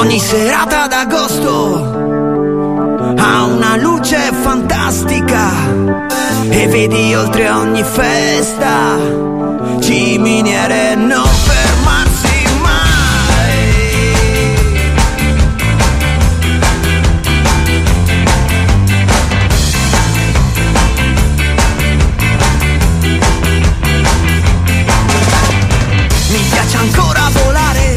Ogni serata d'agosto ha una luce fantastica e vedi oltre ogni festa ciminiere non fermarsi mai. Mi piace ancora volare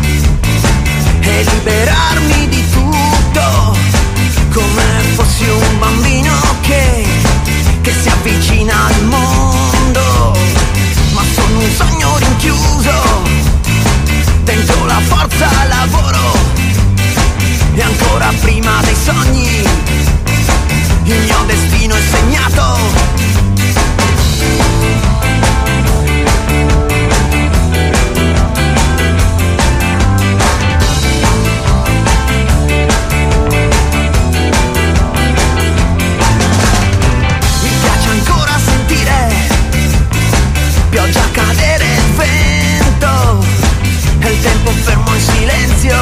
e liberarmi di tutto, come fossi un bambino che si avvicina al mondo, ma sono un sogno rinchiuso dentro la forza lavoro, e ancora prima dei sogni il mio destino è segnato. Pioggia, cadere, il vento e il tempo fermo in silenzio,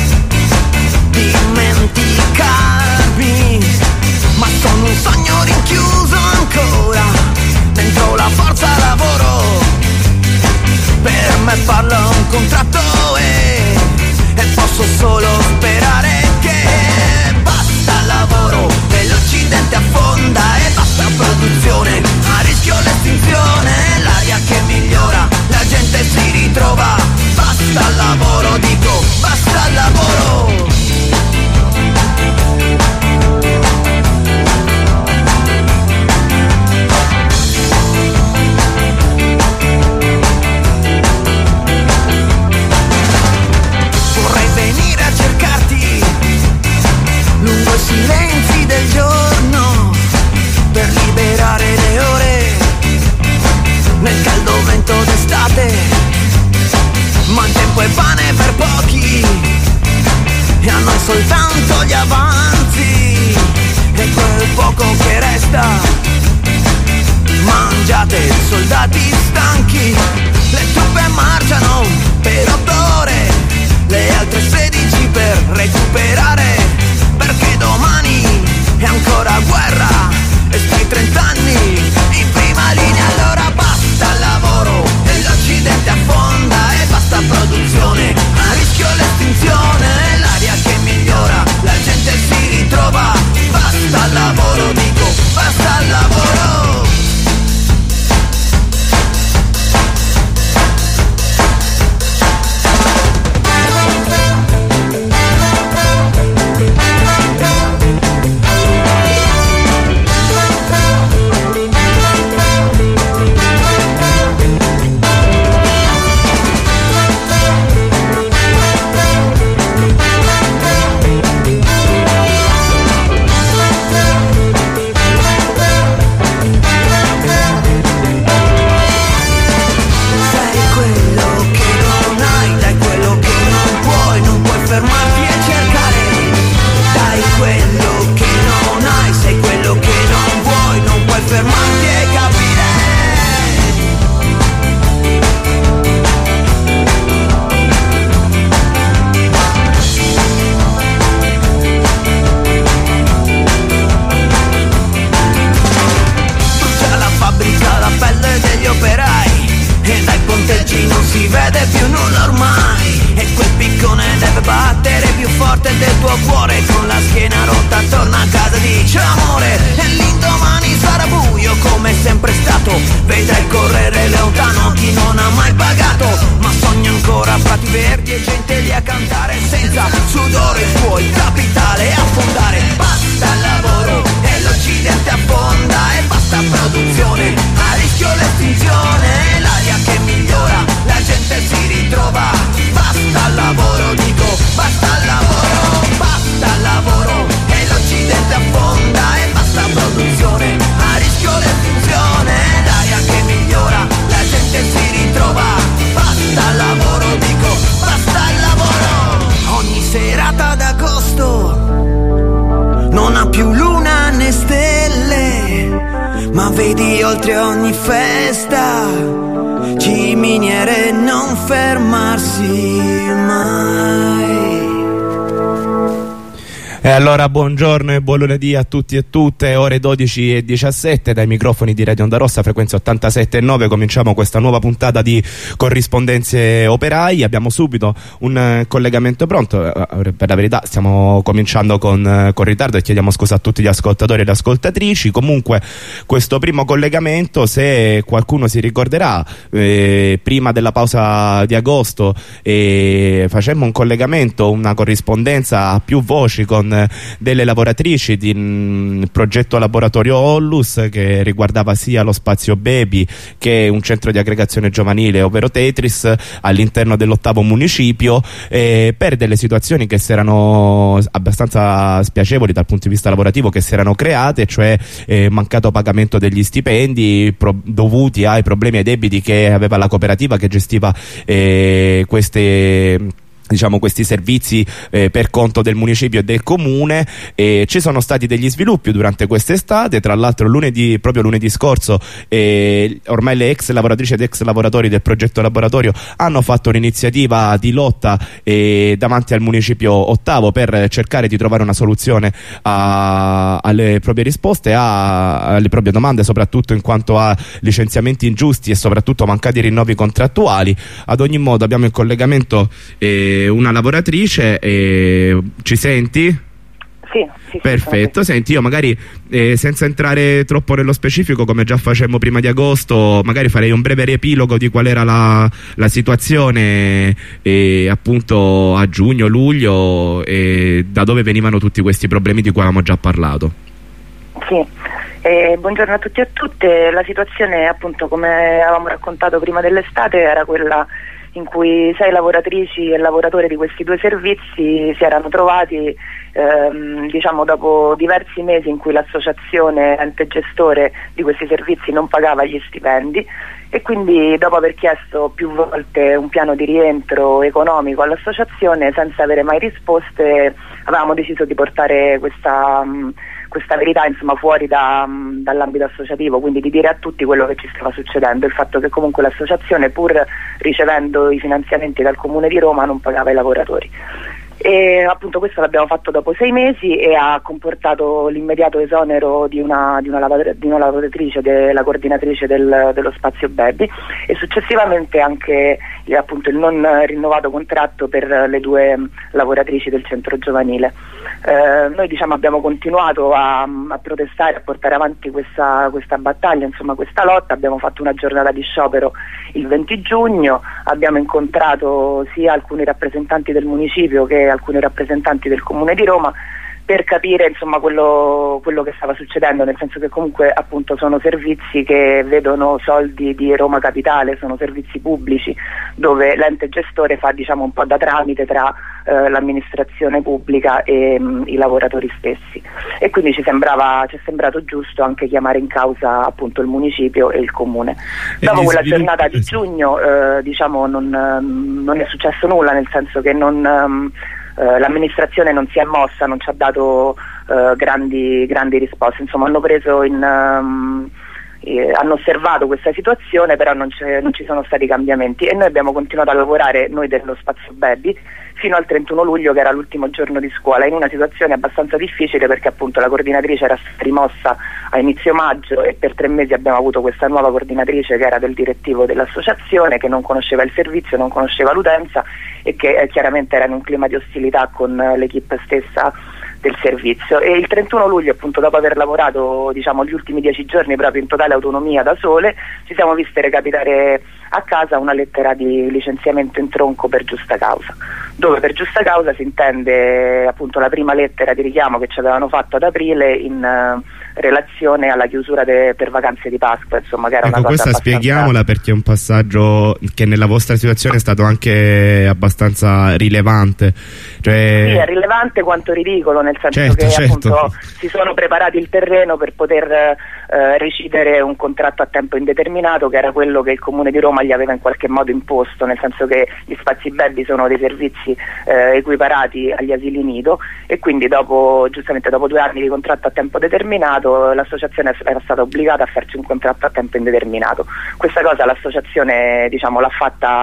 dimenticarmi, ma sono un sogno rinchiuso ancora dentro la forza lavoro. Per me farlo è un contratto e posso solo sperare che basta lavoro e l'Occidente affonda e basta produzione, a rischio l'estinzione, l'aria che migliora, la gente si ritrova, basta il lavoro, dico basta il lavoro. Vorrei venire a cercarti lungo i silenzi del giorno per liberare le ore nel caldo vento d'estate, ma il tempo è pane per pochi e a noi soltanto gli avanzi e quel poco che resta. Mangiate soldati stanchi, le truppe marciano per 8 ore, le altre 16 per recuperare, perché domani è ancora guerra e stai 30 anni in prima linea. Allora basta il lavoro e l'Occidente affonda e basta produzione, a rischio l'estinzione, l'aria che migliora, la gente si ritrova, basta il lavoro, dico basta il lavoro. Non si vede più nulla ormai e quel piccone deve battere più forte del tuo cuore. Con la schiena rotta torna a casa, dice amore, e l'indomani sarà buio come sempre stato. Vedrai correre lontano chi non ha mai pagato, ma sogna ancora prati verdi e gente lì a cantare senza sudore il tuo il capitale a fondare. Basta il lavoro e l'Occidente affonda e basta produzione, a rischio l'estinzione, l'aria che migliora, la gente si ritrova, basta il lavoro, dico basta il lavoro, basta il lavoro e l'Occidente affonda e basta produzione, a rischio l'estinzione, l'aria che migliora, la gente si ritrova, basta il lavoro, dico basta il lavoro. Ogni serata d'agosto non ha più luna né stelle, ma vedi oltre ogni festa ciminiere non fermarsi mai. E allora buongiorno e buon lunedì a tutti e tutte, ore 12:17 dai microfoni di Radio Onda Rossa, frequenza 87.9. Cominciamo questa nuova puntata di Corrispondenze Operai. Abbiamo subito un collegamento pronto, per la verità stiamo cominciando con ritardo e chiediamo scusa a tutti gli ascoltatori e le ascoltatrici. Comunque questo primo collegamento, se qualcuno si ricorderà, prima della pausa di agosto facemmo un collegamento, una corrispondenza a più voci con delle lavoratrici di un progetto laboratorio Ollus che riguardava sia lo spazio baby che un centro di aggregazione giovanile, ovvero Tetris, all'interno dell'8° municipio, per delle situazioni che si erano abbastanza spiacevoli dal punto di vista lavorativo che si erano create, cioè mancato pagamento degli stipendi dovuti ai problemi e ai debiti che aveva la cooperativa che gestiva questi servizi per conto del municipio e del comune. Ci sono stati degli sviluppi durante quest'estate, tra l'altro proprio lunedì scorso ormai le ex lavoratrici ed ex lavoratori del progetto laboratorio hanno fatto un'iniziativa di lotta davanti al municipio 8° per cercare di trovare una soluzione alle proprie risposte, alle proprie domande, soprattutto in quanto a licenziamenti ingiusti e soprattutto mancati rinnovi contrattuali. Ad ogni modo abbiamo in collegamento una lavoratrice. Ci senti? Sì. Perfetto. Senti, io magari senza entrare troppo nello specifico, come già facemmo prima di agosto, magari farei un breve riepilogo di qual era la situazione appunto a giugno, luglio, e da dove venivano tutti questi problemi di cui avevamo già parlato. Sì. Buongiorno a tutti e a tutte. La situazione, appunto, come avevamo raccontato prima dell'estate, era quella in cui 6 lavoratrici e lavoratori di questi 2 servizi si erano trovati dopo diversi mesi in cui l'associazione ente gestore di questi servizi non pagava gli stipendi, e quindi dopo aver chiesto più volte un piano di rientro economico all'associazione senza avere mai risposte, avevamo deciso di portare questa verità, insomma, fuori dall'ambito associativo, quindi di dire a tutti quello che ci stava succedendo, il fatto che comunque l'associazione, pur ricevendo i finanziamenti dal Comune di Roma, non pagava i lavoratori. E appunto questo l'abbiamo fatto dopo 6 mesi e ha comportato l'immediato esonero di una lavoratrice, della coordinatrice dello spazio baby, e successivamente anche appunto il non rinnovato contratto per le 2 lavoratrici del centro giovanile. Noi abbiamo continuato a protestare, a portare avanti questa battaglia, insomma questa lotta. Abbiamo fatto una giornata di sciopero il 20 giugno, abbiamo incontrato sia alcuni rappresentanti del municipio che alcuni rappresentanti del Comune di Roma per capire, insomma, quello che stava succedendo, nel senso che comunque appunto sono servizi che vedono soldi di Roma Capitale, sono servizi pubblici dove l'ente gestore fa, diciamo, un po' da tramite tra l'amministrazione pubblica e i lavoratori stessi, e quindi ci è sembrato giusto anche chiamare in causa appunto il municipio e il comune. Dopo quella giornata di giugno non è successo nulla, nel senso che l'amministrazione non si è mossa, non ci ha dato grandi risposte, insomma hanno osservato questa situazione, però non ci sono stati cambiamenti, e noi abbiamo continuato a lavorare, noi dello spazio baby, fino al 31 luglio, che era l'ultimo giorno di scuola, in una situazione abbastanza difficile perché appunto la coordinatrice era stata rimossa a inizio maggio e per 3 mesi abbiamo avuto questa nuova coordinatrice che era del direttivo dell'associazione, che non conosceva il servizio, non conosceva l'utenza e che chiaramente era in un clima di ostilità con l'equipe stessa del servizio. E il 31 luglio, appunto, dopo aver lavorato, diciamo, gli ultimi 10 giorni proprio in totale autonomia da sole, ci siamo viste recapitare a casa una lettera di licenziamento in tronco per giusta causa, dove per giusta causa si intende appunto la prima lettera di richiamo che ci avevano fatto ad aprile in relazione alla chiusura per vacanze di Pasqua, insomma, che era una cosa questa abbastanza... spieghiamola, perché è un passaggio che nella vostra situazione è stato anche abbastanza rilevante. Cioè... Sì, è rilevante quanto ridicolo, nel senso che appunto si sono preparati il terreno per poter recidere un contratto a tempo indeterminato, che era quello che il Comune di Roma gli aveva in qualche modo imposto, nel senso che gli spazi baby sono dei servizi equiparati agli asili nido, e quindi giustamente dopo 2 anni di contratto a tempo determinato l'associazione era stata obbligata a farci un contratto a tempo indeterminato. Questa cosa l'associazione, diciamo, l'ha fatta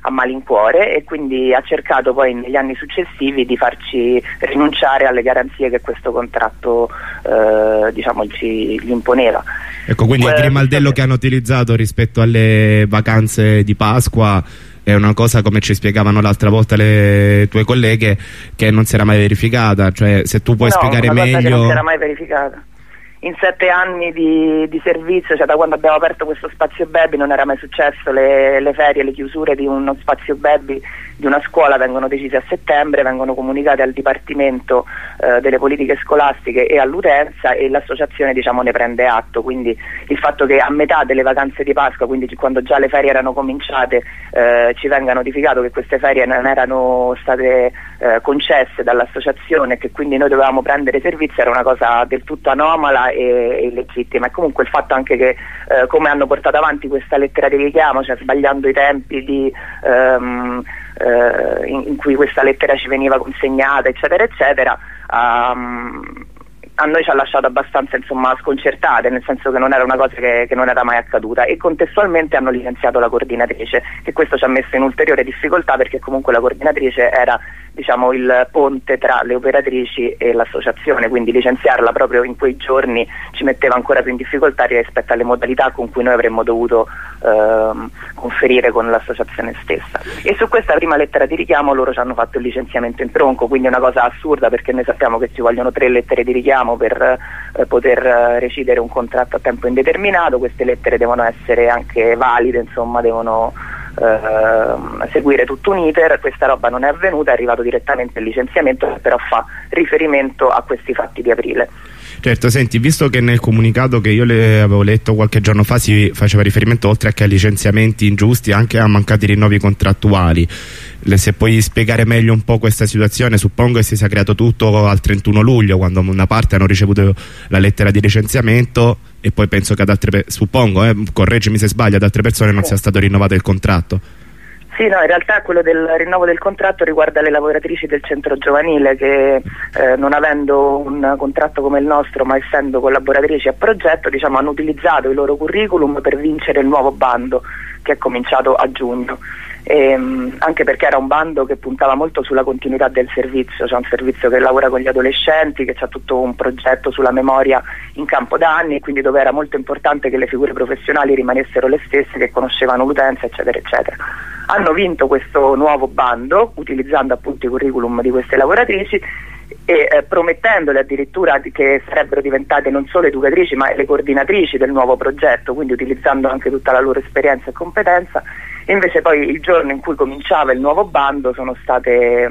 a malincuore, e quindi ha cercato poi negli anni successivi di farci rinunciare alle garanzie che questo contratto diciamo gli imponeva. Ecco, quindi il grimaldello che hanno utilizzato rispetto alle vacanze di Pasqua è una cosa, come ci spiegavano l'altra volta le tue colleghe, che non si era mai verificata. Cioè, se tu puoi spiegare una cosa meglio. che non si era mai verificata. In 7 anni di servizio, cioè da quando abbiamo aperto questo spazio baby, non era mai successo. Le ferie, le chiusure di uno spazio baby di una scuola vengono decise a settembre, vengono comunicate al Dipartimento delle politiche scolastiche e all'utenza, e l'associazione diciamo ne prende atto. Quindi il fatto che a metà delle vacanze di Pasqua, quindi quando già le ferie erano cominciate, ci venga notificato che queste ferie non erano state concesse dall'associazione e che quindi noi dovevamo prendere servizio, era una cosa del tutto anomala e illegittima. E comunque il fatto anche che come hanno portato avanti questa lettera di richiamo, cioè sbagliando i tempi in cui questa lettera ci veniva consegnata, eccetera eccetera, a noi ci ha lasciato abbastanza sconcertate, nel senso che non era una cosa che non era mai accaduta, e contestualmente hanno licenziato la coordinatrice, che questo ci ha messo in ulteriore difficoltà, perché comunque la coordinatrice era diciamo il ponte tra le operatrici e l'associazione, quindi licenziarla proprio in quei giorni ci metteva ancora più in difficoltà rispetto alle modalità con cui noi avremmo dovuto conferire con l'associazione stessa. E su questa prima lettera di richiamo loro ci hanno fatto il licenziamento in tronco, quindi è una cosa assurda, perché noi sappiamo che ci vogliono 3 lettere di richiamo per poter recidere un contratto a tempo indeterminato. Queste lettere devono essere anche valide, devono seguire tutto un iter. Questa roba non è avvenuta, è arrivato direttamente il licenziamento, che però fa riferimento a questi fatti di aprile. Certo, senti, visto che nel comunicato che io le avevo letto qualche giorno fa si faceva riferimento, oltre che a licenziamenti ingiusti, anche a mancati rinnovi contrattuali, se puoi spiegare meglio un po' questa situazione. Suppongo che si sia creato tutto al 31 luglio, quando una parte hanno ricevuto la lettera di licenziamento, e poi penso che ad altre, suppongo, correggimi se sbaglio, ad altre persone non sia stato rinnovato il contratto. Sì, no, in realtà quello del rinnovo del contratto riguarda le lavoratrici del centro giovanile che non avendo un contratto come il nostro, ma essendo collaboratrici a progetto, diciamo, hanno utilizzato i loro curriculum per vincere il nuovo bando che è cominciato a giugno. Anche perché era un bando che puntava molto sulla continuità del servizio, cioè un servizio che lavora con gli adolescenti, che c'ha tutto un progetto sulla memoria in campo da anni, e quindi dove era molto importante che le figure professionali rimanessero le stesse, che conoscevano l'utenza, eccetera eccetera. Hanno vinto questo nuovo bando utilizzando appunto i curriculum di queste lavoratrici e promettendole addirittura che sarebbero diventate non solo educatrici ma le coordinatrici del nuovo progetto, quindi utilizzando anche tutta la loro esperienza e competenza. Invece poi il giorno in cui cominciava il nuovo bando sono state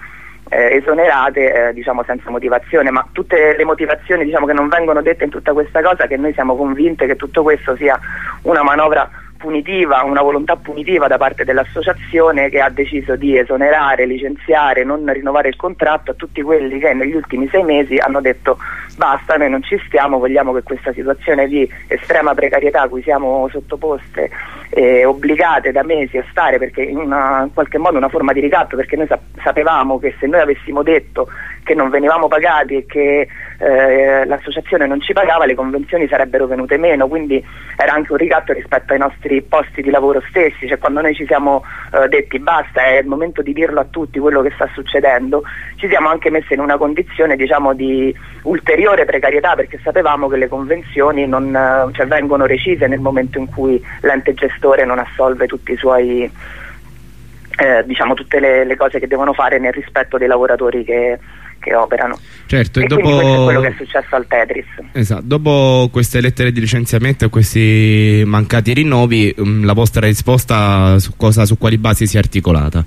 esonerate diciamo senza motivazione, ma tutte le motivazioni diciamo che non vengono dette in tutta questa cosa, che noi siamo convinte che tutto questo sia una manovra punitiva, una volontà punitiva da parte dell'associazione, che ha deciso di esonerare, licenziare, non rinnovare il contratto a tutti quelli che negli ultimi 6 mesi hanno detto basta, noi non ci stiamo, vogliamo che questa situazione di estrema precarietà a cui siamo sottoposte obbligate da mesi a stare, perché in qualche modo una forma di ricatto, perché noi sapevamo che se noi avessimo detto che non venivamo pagati e che l'associazione non ci pagava, le convenzioni sarebbero venute meno, quindi era anche un ricatto rispetto ai nostri posti di lavoro stessi. Cioè, quando noi ci siamo detti basta, è il momento di dirlo a tutti quello che sta succedendo, ci siamo anche messi in una condizione diciamo di ulteriore precarietà, perché sapevamo che le convenzioni cioè, vengono recise nel momento in cui l'ente gestore non assolve tutti i suoi diciamo tutte le cose che devono fare nel rispetto dei lavoratori che operano. Certo, e dopo quindi questo è quello che è successo al Tetris. Esatto. Dopo queste lettere di licenziamento e questi mancati rinnovi, la vostra risposta su quali basi si è articolata?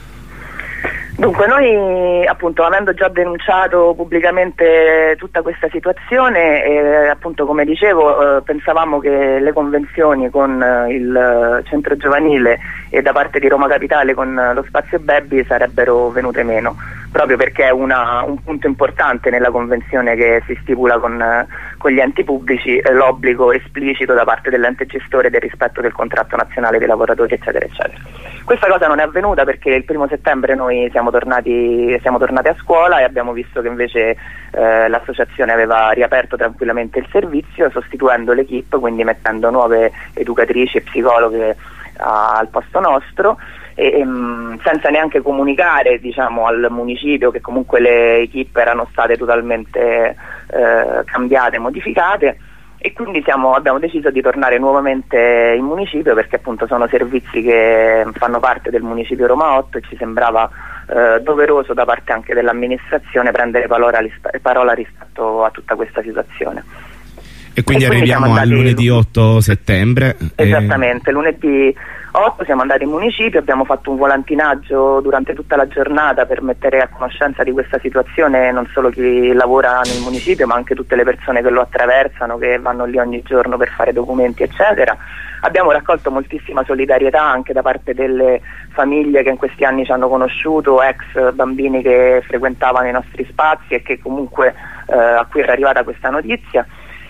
Dunque, noi appunto, avendo già denunciato pubblicamente tutta questa situazione, appunto come dicevo, pensavamo che le convenzioni con il centro giovanile e da parte di Roma Capitale con lo spazio baby sarebbero venute meno, proprio perché è un punto importante nella convenzione che si stipula con gli enti pubblici, l'obbligo esplicito da parte dell'ente gestore del rispetto del contratto nazionale dei lavoratori, eccetera eccetera. Questa cosa non è avvenuta perché il 1° settembre noi siamo tornati a scuola e abbiamo visto che invece l'associazione aveva riaperto tranquillamente il servizio, sostituendo l'equipe, quindi mettendo nuove educatrici e psicologhe al posto nostro, e senza neanche comunicare, diciamo, al municipio che comunque le equip erano state totalmente cambiate, modificate, e quindi abbiamo deciso di tornare nuovamente in municipio, perché appunto sono servizi che fanno parte del municipio Roma 8 e ci sembrava doveroso da parte anche dell'amministrazione prendere parola rispetto a tutta questa situazione. E quindi arriviamo al lunedì 8 settembre. Esattamente, lunedì 8 siamo andati in municipio, abbiamo fatto un volantinaggio durante tutta la giornata per mettere a conoscenza di questa situazione non solo chi lavora nel municipio, ma anche tutte le persone che lo attraversano, che vanno lì ogni giorno per fare documenti eccetera. Abbiamo raccolto moltissima solidarietà anche da parte delle famiglie che in questi anni ci hanno conosciuto, ex bambini che frequentavano i nostri spazi e che comunque a cui era arrivata questa notizia.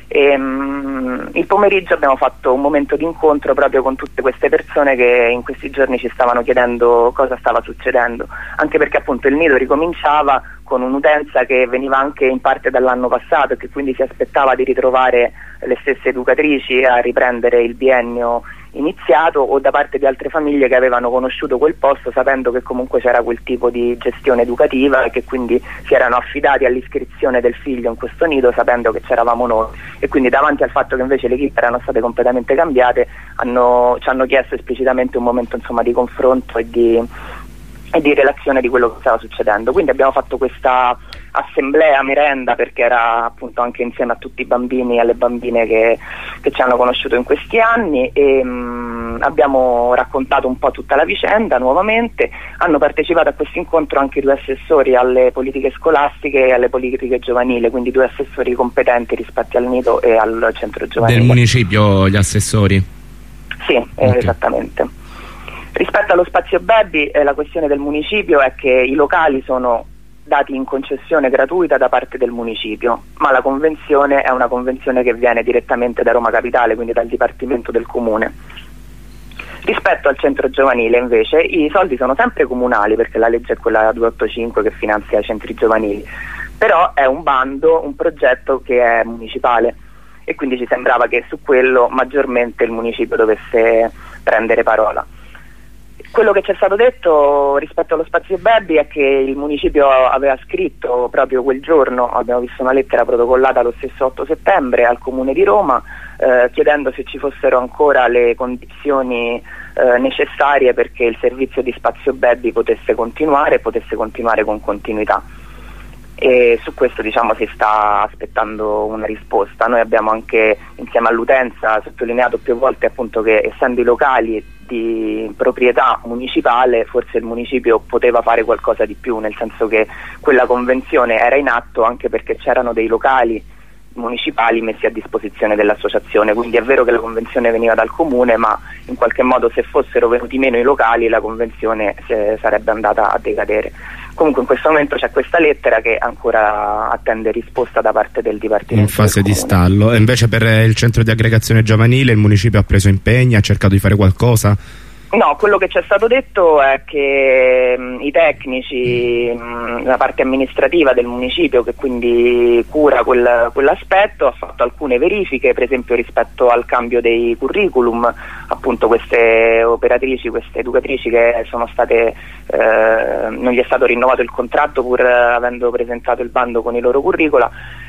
Il pomeriggio abbiamo fatto un momento di incontro proprio con tutte queste persone che in questi giorni ci stavano chiedendo cosa stava succedendo, anche perché appunto il nido ricominciava con un'utenza che veniva anche in parte dall'anno passato e che quindi si aspettava di ritrovare le stesse educatrici a riprendere il biennio iniziato, o da parte di altre famiglie che avevano conosciuto quel posto sapendo che comunque c'era quel tipo di gestione educativa e che quindi si erano affidati all'iscrizione del figlio in questo nido sapendo che c'eravamo noi, e quindi davanti al fatto che invece le equip erano state completamente cambiate ci hanno chiesto esplicitamente un momento, insomma, di confronto e di relazione di quello che stava succedendo. Quindi abbiamo fatto questa assemblea merenda, perché era appunto anche insieme a tutti i bambini e alle bambine che ci hanno conosciuto in questi anni, e abbiamo raccontato un po' tutta la vicenda nuovamente. Hanno partecipato a questo incontro anche 2 assessori alle politiche scolastiche e alle politiche giovanili, quindi 2 assessori competenti rispetto al nido e al centro giovanile. Del municipio gli assessori? Sì, okay. Esattamente. Rispetto allo spazio baby, la questione del municipio è che i locali sono dati in concessione gratuita da parte del municipio, ma la convenzione è una convenzione che viene direttamente da Roma Capitale, quindi dal Dipartimento del Comune. Rispetto al centro giovanile invece i soldi sono sempre comunali, perché la legge è quella 285 che finanzia i centri giovanili, però è un bando, un progetto che è municipale, e quindi ci sembrava che su quello maggiormente il municipio dovesse prendere parola. Quello che ci è stato detto rispetto allo spazio baby è che il municipio aveva scritto proprio quel giorno, abbiamo visto una lettera protocollata lo stesso 8 settembre al Comune di Roma, chiedendo se ci fossero ancora le condizioni necessarie perché il servizio di spazio baby potesse continuare con continuità. E su questo, diciamo, si sta aspettando una risposta. Noi abbiamo anche insieme all'utenza sottolineato più volte appunto che, essendo i locali di proprietà municipale, forse il municipio poteva fare qualcosa di più, nel senso che quella convenzione era in atto anche perché c'erano dei locali municipali messi a disposizione dell'associazione, quindi è vero che la convenzione veniva dal comune, ma in qualche modo se fossero venuti meno i locali la convenzione sarebbe andata a decadere. Comunque in questo momento c'è questa lettera che ancora attende risposta da parte del Dipartimento in fase di stallo. E invece per il centro di aggregazione giovanile il municipio ha preso impegni, ha cercato di fare qualcosa? No, quello che ci è stato detto è che i tecnici, la parte amministrativa del municipio che quindi cura quell'aspetto, ha fatto alcune verifiche, per esempio rispetto al cambio dei curriculum, appunto queste operatrici, queste educatrici che sono state, non gli è stato rinnovato il contratto pur avendo presentato il bando con i loro curricula.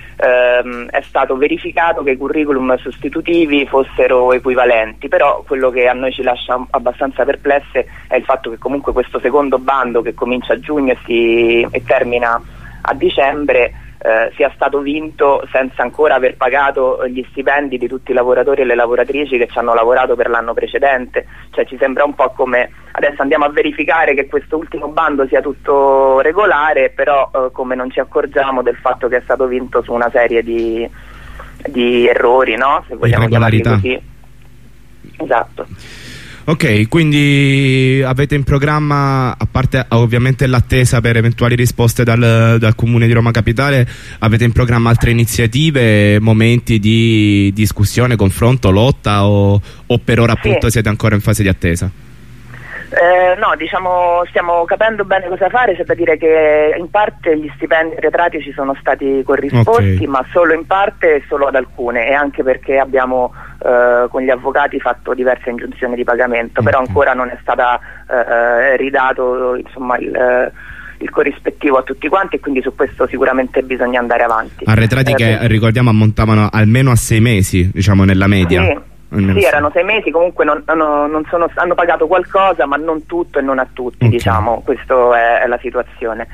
È stato verificato che i curriculum sostitutivi fossero equivalenti, però quello che a noi ci lascia abbastanza perplesse è il fatto che comunque questo secondo bando, che comincia a giugno e termina a dicembre, sia stato vinto senza ancora aver pagato gli stipendi di tutti i lavoratori e le lavoratrici che ci hanno lavorato per l'anno precedente. Cioè ci sembra un po' come adesso andiamo a verificare che questo ultimo bando sia tutto regolare, però come non ci accorgiamo del fatto che è stato vinto su una serie di errori, no? Se vogliamo chiamarli così. Esatto. Ok, quindi avete in programma, a parte ovviamente l'attesa per eventuali risposte dal Comune di Roma Capitale, avete in programma altre iniziative, momenti di discussione, confronto, lotta o per ora appunto siete ancora in fase di attesa? No, diciamo, stiamo capendo bene cosa fare. C'è da dire che in parte gli stipendi arretrati ci sono stati corrisposti, ma solo in parte e solo ad alcune, e anche perché abbiamo con gli avvocati fatto diverse ingiunzioni di pagamento, però ancora non è stata ridato, insomma, il corrispettivo a tutti quanti, e quindi su questo sicuramente bisogna andare avanti. Arretrati che ricordiamo ammontavano almeno a 6 mesi, diciamo, nella media. Sì, erano 6 mesi, comunque hanno pagato qualcosa, ma non tutto e non a tutti, diciamo, questa è la situazione.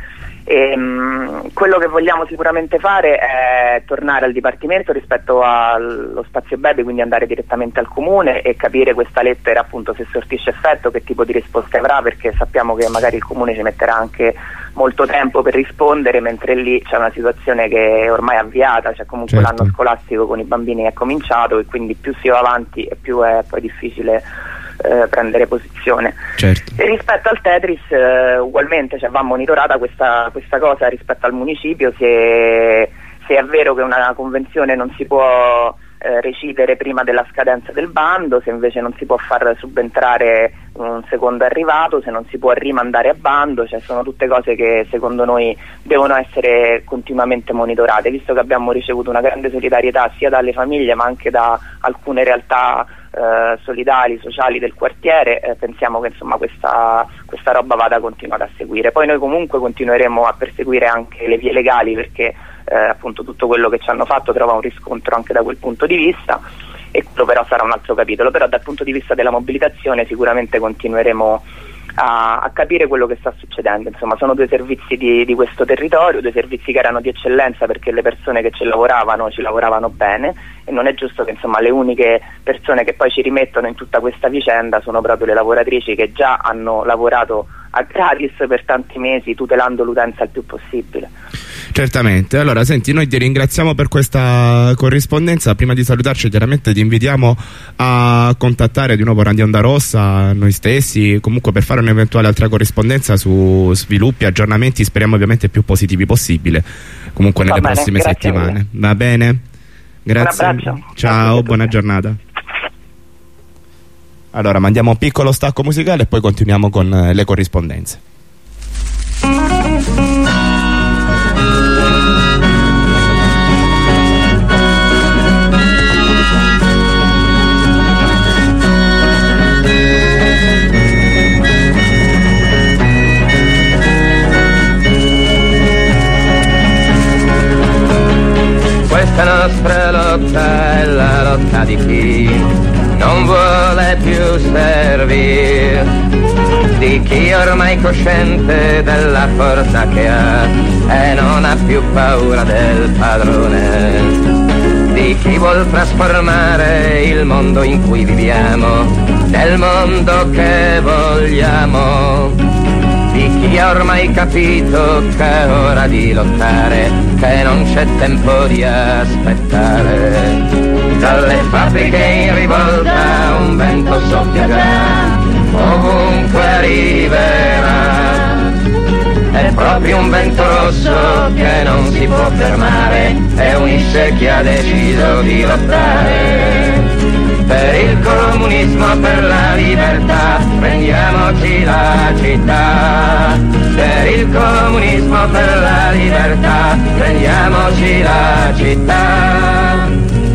Quello che vogliamo sicuramente fare è tornare al Dipartimento rispetto allo spazio baby, quindi andare direttamente al comune e capire questa lettera, appunto, se sortisce effetto, che tipo di risposta avrà, perché sappiamo che magari il comune ci metterà anche molto tempo per rispondere, mentre lì c'è una situazione che è ormai avviata, cioè comunque l'anno scolastico con i bambini è cominciato, e quindi più si va avanti e più è poi difficile prendere posizione. E rispetto al Tetris ugualmente, cioè, va monitorata questa cosa rispetto al municipio, se è vero che una convenzione non si può recidere prima della scadenza del bando, se invece non si può far subentrare un secondo arrivato, se non si può rimandare a bando, cioè sono tutte cose che secondo noi devono essere continuamente monitorate, visto che abbiamo ricevuto una grande solidarietà sia dalle famiglie ma anche da alcune realtà solidali, sociali del quartiere. Pensiamo che insomma questa roba vada continuata a seguire. Poi noi comunque continueremo a perseguire anche le vie legali, perché appunto tutto quello che ci hanno fatto trova un riscontro anche da quel punto di vista, e quello però sarà un altro capitolo. Però dal punto di vista della mobilitazione sicuramente continueremo a capire quello che sta succedendo. Insomma, sono due servizi di questo territorio, due servizi che erano di eccellenza, perché le persone che ci lavoravano bene, e non è giusto che insomma le uniche persone che poi ci rimettono in tutta questa vicenda sono proprio le lavoratrici, che già hanno lavorato a gratis per tanti mesi, tutelando l'utenza il più possibile. Certamente. Allora, senti, noi ti ringraziamo per questa corrispondenza. Prima di salutarci, chiaramente ti invitiamo a contattare di nuovo Radio Onda Rossa, noi stessi, comunque per fare un'eventuale altra corrispondenza su sviluppi, aggiornamenti, speriamo ovviamente più positivi possibile, comunque nelle prossime settimane. Va bene? Grazie. Un abbraccio. Ciao, buona giornata. Allora, mandiamo un piccolo stacco musicale e poi continuiamo con le corrispondenze. Questa nostra lotta è la lotta di chi non vuole più servire, di chi ormai cosciente della forza che ha e non ha più paura del padrone, di chi vuol trasformare il mondo in cui viviamo nel mondo che vogliamo, di chi ha ormai capito che è ora di lottare, che non c'è tempo di aspettare. Dalle fabbriche in rivolta un vento soffia già, ovunque arriverà. È proprio un vento rosso che non si può fermare e unisce chi ha deciso di lottare. Per il comunismo, per la libertà, prendiamoci la città. Per il comunismo, per la libertà, prendiamoci la città.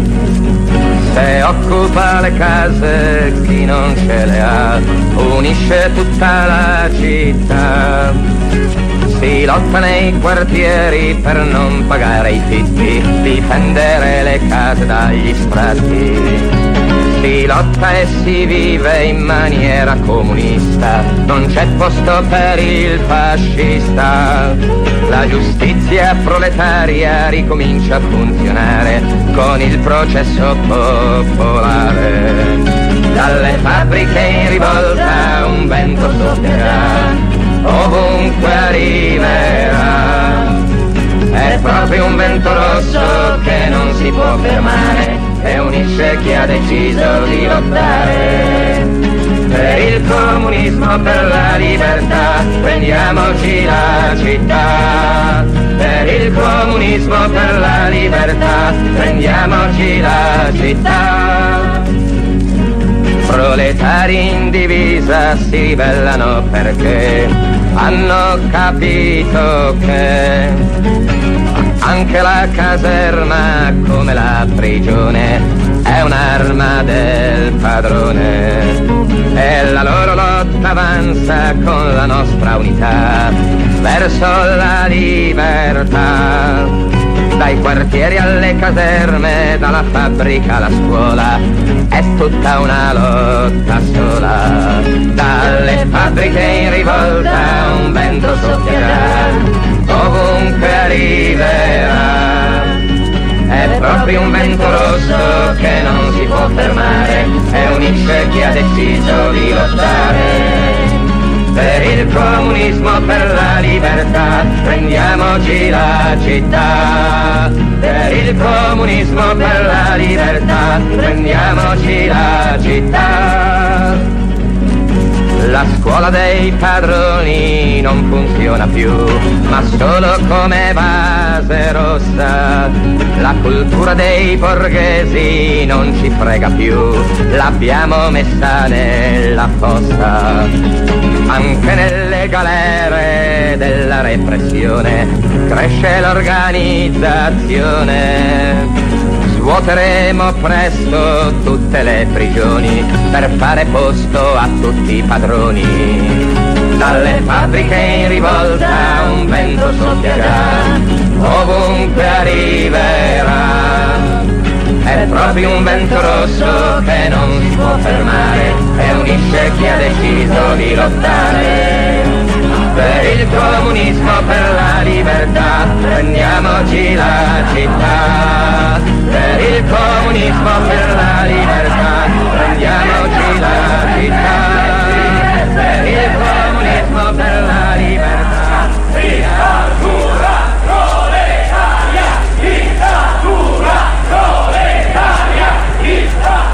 Se occupa le case chi non ce le ha, unisce tutta la città. Si lotta nei quartieri per non pagare i fitti, difendere le case dagli sfratti. Si lotta e si vive in maniera comunista, non c'è posto per il fascista. La giustizia proletaria ricomincia a funzionare con il processo popolare. Dalle fabbriche in rivolta un vento soffierà, ovunque arriverà. È proprio un vento rosso che non si può fermare e unisce chi ha deciso di lottare. Per il comunismo, per la libertà, prendiamoci la città. Per il comunismo, per la libertà, prendiamoci la città. proletari in divisa si ribellano perché hanno capito che anche la caserma, come la prigione, è un'arma del padrone. E la loro lotta avanza con la nostra unità verso la libertà. Dai quartieri alle caserme, dalla fabbrica alla scuola, è tutta una lotta sola. Dalle fabbriche in rivolta un vento soffierà, ovunque arriverà. È proprio un vento rosso che non si può fermare e unisce chi ha deciso di lottare. Per il comunismo, per la libertà, prendiamoci la città. Per il comunismo, per la libertà, prendiamoci la città. La scuola dei padroni non funziona più, ma solo come base rossa. La cultura dei borghesi non ci frega più, l'abbiamo messa nella fossa. Anche nelle galere della repressione cresce l'organizzazione. Svuoteremo presto tutte le prigioni per fare posto a tutti i padroni. Dalle fabbriche in rivolta un vento soffierà, ovunque arriverà. È proprio un vento rosso che non si può fermare e unisce chi ha deciso di lottare. Per il comunismo, per la libertà, prendiamoci la città. Per il comunismo, per la libertà, prendiamoci la città. Per il comunismo, per la libertà, dittatura proletaria, dittatura proletaria, dittatura.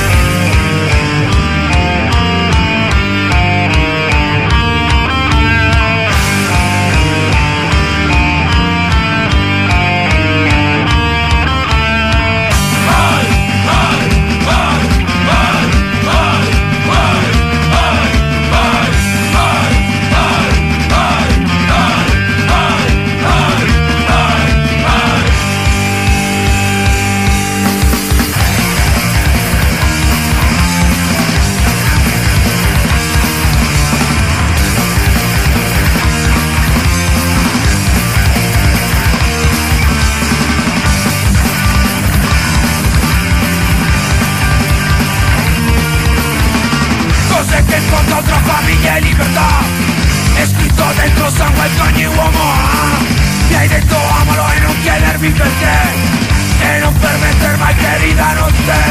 Tra famiglia e libertà è scritto dentro sangue che ogni uomo ha. Mi hai detto amalo e non chiedermi perché, e non permettere mai che ridano te.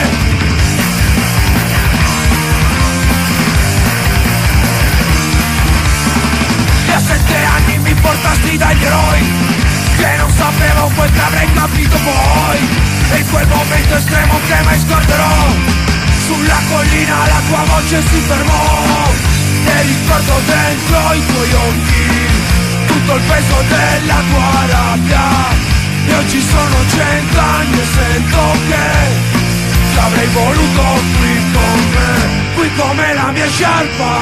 E a 7 anni mi portasti dagli eroi, che non sapevo quel che avrei capito poi. E in quel momento estremo che mai scorderò, sulla collina la tua voce si fermò. E ricordo dentro i tuoi occhi tutto il peso della tua rabbia. E oggi sono 100 anni e sento che l'avrei voluto qui con me, qui come la mia sciarpa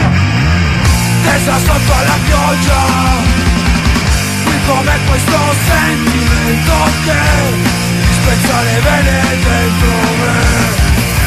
tesa sotto alla pioggia, qui come questo sentimento che spezza le vene dentro me.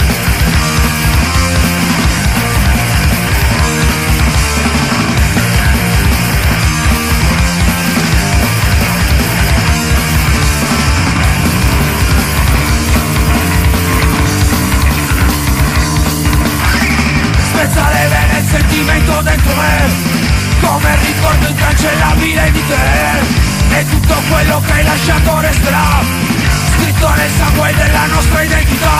Spezza le vene il sentimento dentro me, come il ricordo incancellabile di te. E tutto quello che hai lasciato resterà, scritto nel sangue della nostra identità.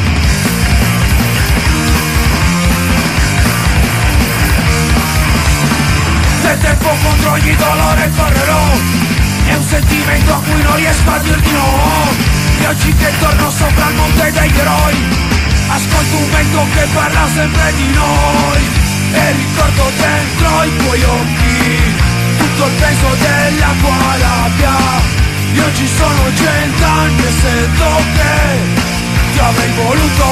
Nel tempo contro ogni dolore correrò, è un sentimento a cui non riesco a dir di no. E oggi che torno sopra il monte degli eroi, ascolto un vento che parla sempre di noi. E ricordo dentro i tuoi occhi tutto il peso della tua rabbia. Io ci sono 100 anni e sento che ti avrei voluto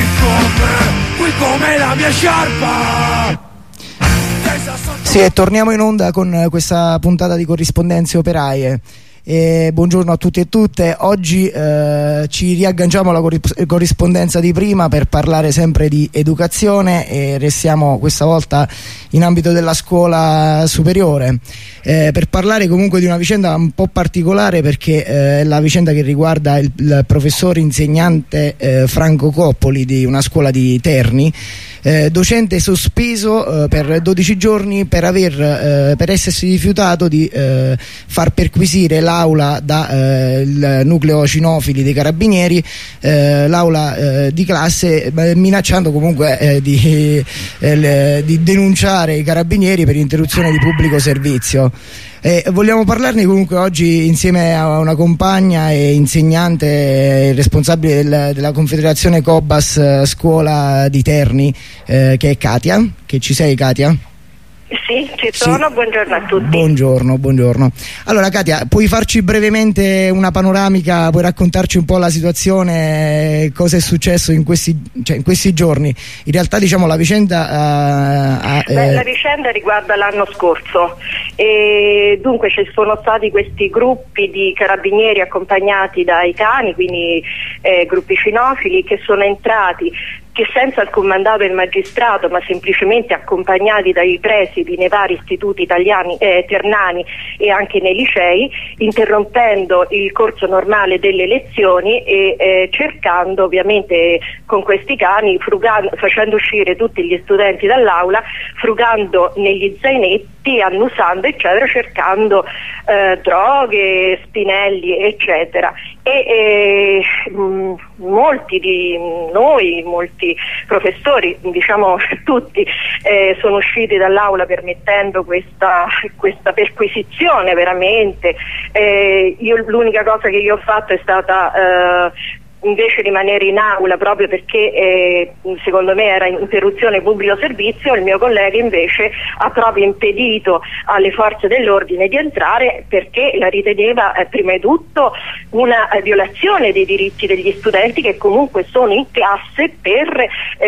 qui come la mia sciarpa. Sì, e torniamo in onda con questa puntata di Corrispondenze Operaie. Buongiorno a tutti e tutte. Oggi ci riagganciamo alla corrispondenza di prima per parlare sempre di educazione e restiamo questa volta in ambito della scuola superiore per parlare comunque di una vicenda un po' particolare, perché è la vicenda che riguarda il professore insegnante Franco Coppoli di una scuola di Terni, docente sospeso per 12 giorni per essersi rifiutato di far perquisire l'aula dal nucleo cinofili dei carabinieri, l'aula di classe, minacciando comunque di denunciare i carabinieri per interruzione di pubblico servizio. Vogliamo parlarne comunque oggi insieme a una compagna e insegnante responsabile della Confederazione Cobas Scuola di Terni, che è Katia. Che ci sei, Katia? Sì, ci sono, sì. Buongiorno a tutti. Buongiorno. Allora, Katia, puoi farci brevemente una panoramica, puoi raccontarci un po' la situazione, cosa è successo in questi giorni? In realtà, diciamo, la vicenda la vicenda riguarda l'anno scorso e dunque ci sono stati questi gruppi di carabinieri accompagnati dai cani, quindi gruppi cinofili, che sono entrati, che senza alcun mandato del magistrato, ma semplicemente accompagnati dai presidi nei vari istituti italiani, ternani e anche nei licei, interrompendo il corso normale delle lezioni e cercando ovviamente con questi cani, facendo uscire tutti gli studenti dall'aula, frugando negli zainetti, annusando eccetera, cercando droghe, spinelli eccetera. E molti di noi, molti professori, diciamo tutti, sono usciti dall'aula permettendo questa perquisizione veramente. Io l'unica cosa che io ho fatto è stata invece rimanere in aula, proprio perché secondo me era interruzione pubblico servizio. Il mio collega invece ha proprio impedito alle forze dell'ordine di entrare, perché la riteneva prima di tutto una violazione dei diritti degli studenti, che comunque sono in classe per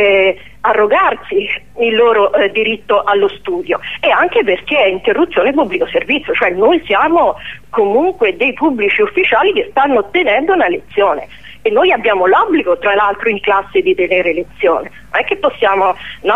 arrogarsi il loro diritto allo studio, e anche perché è interruzione pubblico servizio, cioè noi siamo comunque dei pubblici ufficiali che stanno tenendo una lezione e noi abbiamo l'obbligo, tra l'altro, in classe di tenere lezione. Non è che possiamo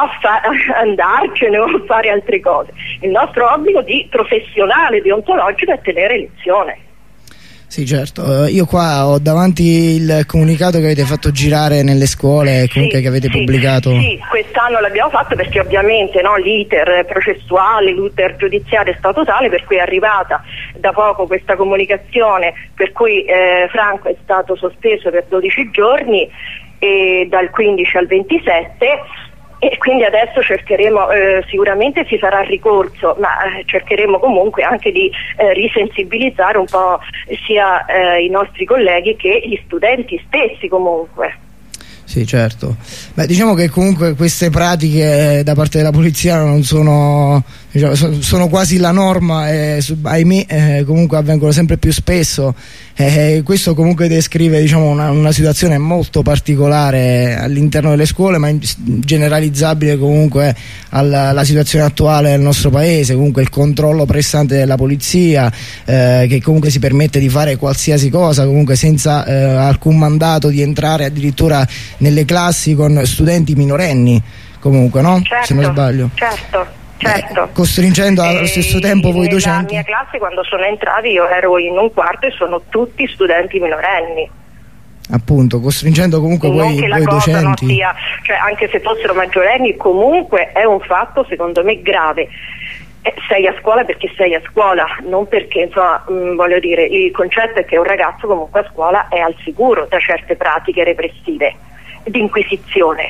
andarcene o fare altre cose. Il nostro obbligo di professionale, deontologico, è tenere lezione. Sì, certo. Io qua ho davanti il comunicato che avete fatto girare nelle scuole, comunque, che avete pubblicato. Sì, quest'anno l'abbiamo fatto perché ovviamente l'iter processuale, l'iter giudiziario è stato tale per cui è arrivata da poco questa comunicazione per cui Franco è stato sospeso per 12 giorni dal 15 al 27. E quindi adesso cercheremo, sicuramente si farà ricorso, ma cercheremo comunque anche di risensibilizzare un po' sia i nostri colleghi che gli studenti stessi comunque. Sì, certo. Beh, diciamo che comunque queste pratiche da parte della polizia non sono, diciamo, sono quasi la norma e ahimè comunque avvengono sempre più spesso. Questo comunque descrive, diciamo, una situazione molto particolare all'interno delle scuole, ma generalizzabile comunque alla situazione attuale del nostro paese. Comunque il controllo pressante della polizia, che comunque si permette di fare qualsiasi cosa comunque senza alcun mandato, di entrare addirittura nelle classi con studenti minorenni, comunque, no? Certo, se non sbaglio. Certo. Costringendo allo stesso tempo voi docenti. Nella mia classe, quando sono entrati, io ero in un quarto e sono tutti studenti minorenni. Appunto, costringendo comunque voi docenti. Non sia, cioè, anche se fossero maggiorenni, comunque è un fatto secondo me grave. Sei a scuola perché sei a scuola, non perché, insomma, voglio dire, il concetto è che un ragazzo comunque a scuola è al sicuro da certe pratiche repressive, di inquisizione.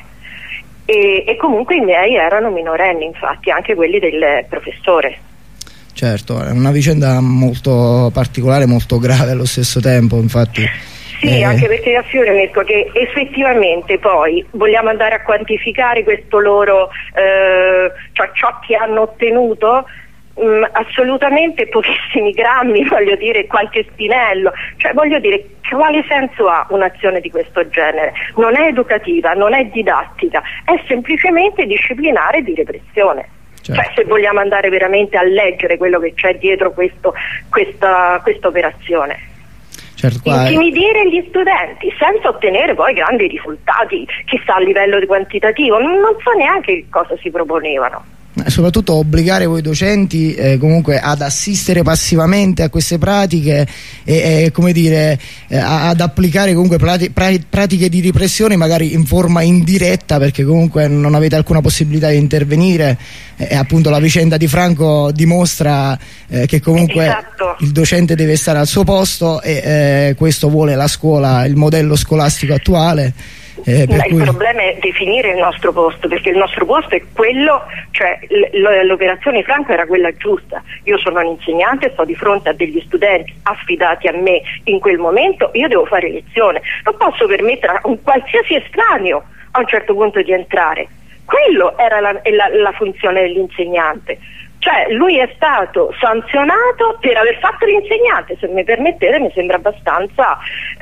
E comunque i miei erano minorenni, infatti, anche quelli del professore. Certo, è una vicenda molto particolare, molto grave allo stesso tempo, infatti. Sì, anche perché affirmo che effettivamente poi vogliamo andare a quantificare questo loro, cioè ciò che hanno ottenuto, Assolutamente pochissimi grammi, voglio dire, qualche spinello, cioè voglio dire, quale senso ha un'azione di questo genere? Non è educativa, non è didattica, è semplicemente disciplinare e di repressione. Certo. Cioè, se vogliamo andare veramente a leggere quello che c'è dietro questa operazione. Certo, Intimidire gli studenti senza ottenere poi grandi risultati, chissà a livello di quantitativo, non so neanche che cosa si proponevano. Soprattutto obbligare voi docenti comunque ad assistere passivamente a queste pratiche e come dire ad applicare comunque pratiche di repressione magari in forma indiretta, perché comunque non avete alcuna possibilità di intervenire, e appunto la vicenda di Franco dimostra che comunque esatto. Il docente deve stare al suo posto e questo vuole la scuola, il modello scolastico attuale. Il problema è definire il nostro posto, perché il nostro posto è quello, cioè l'operazione Franco era quella giusta. Io sono un insegnante, sto di fronte a degli studenti affidati a me in quel momento, io devo fare lezione, non posso permettere a un qualsiasi estraneo a un certo punto di entrare. Quello era la funzione dell'insegnante. Cioè lui è stato sanzionato per aver fatto l'insegnante, se mi permettete, mi sembra abbastanza